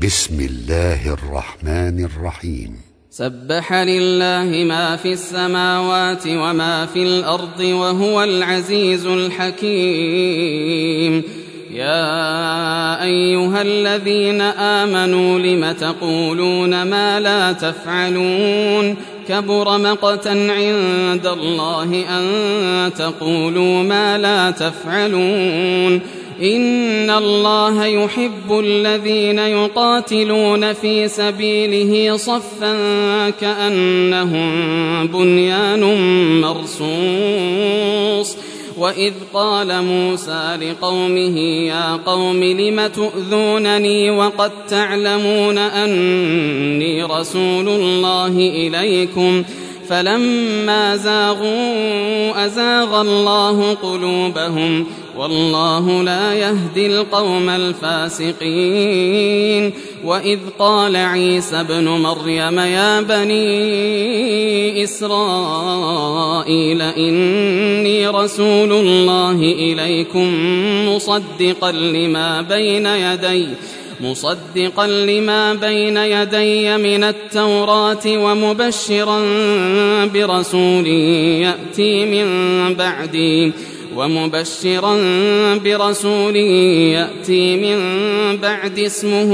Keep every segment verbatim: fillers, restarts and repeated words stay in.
بسم الله الرحمن الرحيم. سبح لله ما في السماوات وما في الأرض وهو العزيز الحكيم. يا أيها الذين آمنوا لم تقولون ما لا تفعلون كبر مقتا عند الله أن تقولوا ما لا تفعلون إن الله يحب الذين يقاتلون في سبيله صفا كأنهم بنيان مرصوص. وإذ قال موسى لقومه يا قوم لم تؤذونني وقد تعلمون أني رسول الله إليكم فلما زاغوا أزاغ الله قلوبهم والله لا يهدي القوم الفاسقين. وإذ قال عيسى ابن مريم يا بني إسرائيل إني رسول الله إليكم مصدقا لما بين يدي مصدقا لما بين يدي من التوراة ومبشرا برسول يأتي من بعدي ومبشرا برسول يأتي من بعد اسمه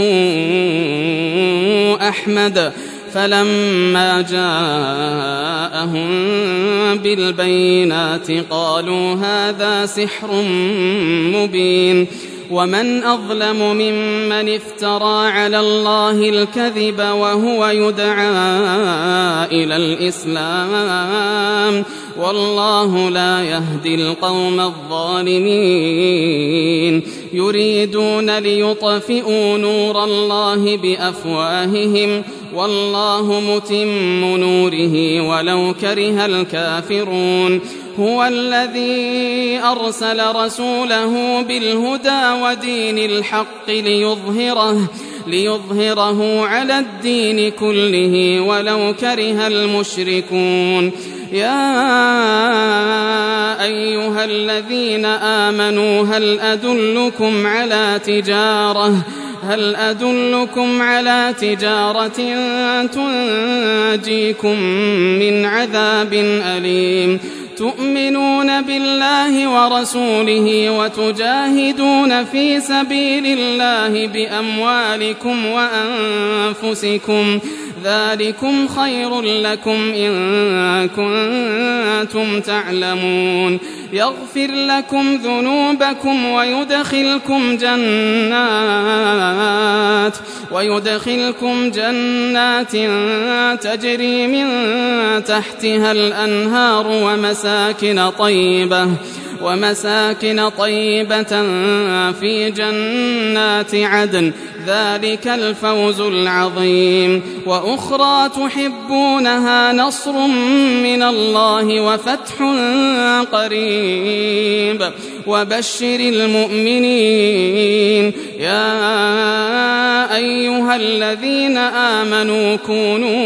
أحمد. فلما جاءهم بالبينات قالوا هذا سحر مبين. ومن أظلم ممن افترى على الله الكذب وهو يدعى إلى الإسلام والله لا يهدي القوم الظالمين. يريدون ليطفئوا نور الله بأفواههم والله متم نوره ولو كره الكافرون. هو الذي أرسل رسوله بالهدى ودين الحق ليظهره ليظهره على الدين كله ولو كره المشركون. يا أيها الذين آمنوا هل أدلكم على تجارة هل أدلكم على تجارة تنجيكم من عذاب أليم تؤمنون بالله ورسوله وتجاهدون في سبيل الله بأموالكم وأنفسكم ذلكم خير لكم إن كنتم تعلمون. يغفر لكم ذنوبكم ويدخلكم جنات ويدخلكم جنات تجري من تحتها الأنهار ومساكن طيبة ومساكن طيبة في جنات عدن ذلك الفوز العظيم. وأخرى تحبونها نصر من الله وفتح قريب وبشر المؤمنين. يا أيها الذين آمنوا كونوا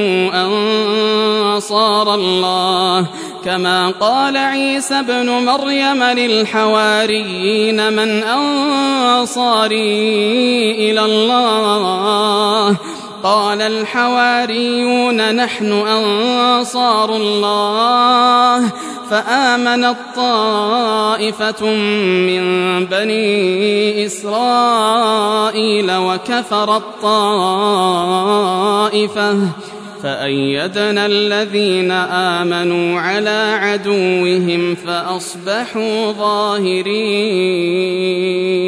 أنصار الله كما قال عيسى ابن مريم للحواريين من أنصاري إلى الله قال الحواريون نحن أنصار الله فآمنت طائفة من بني إسرائيل وكفرت طائفة فأيدنا الذين آمنوا على عدوهم فأصبحوا ظاهرين.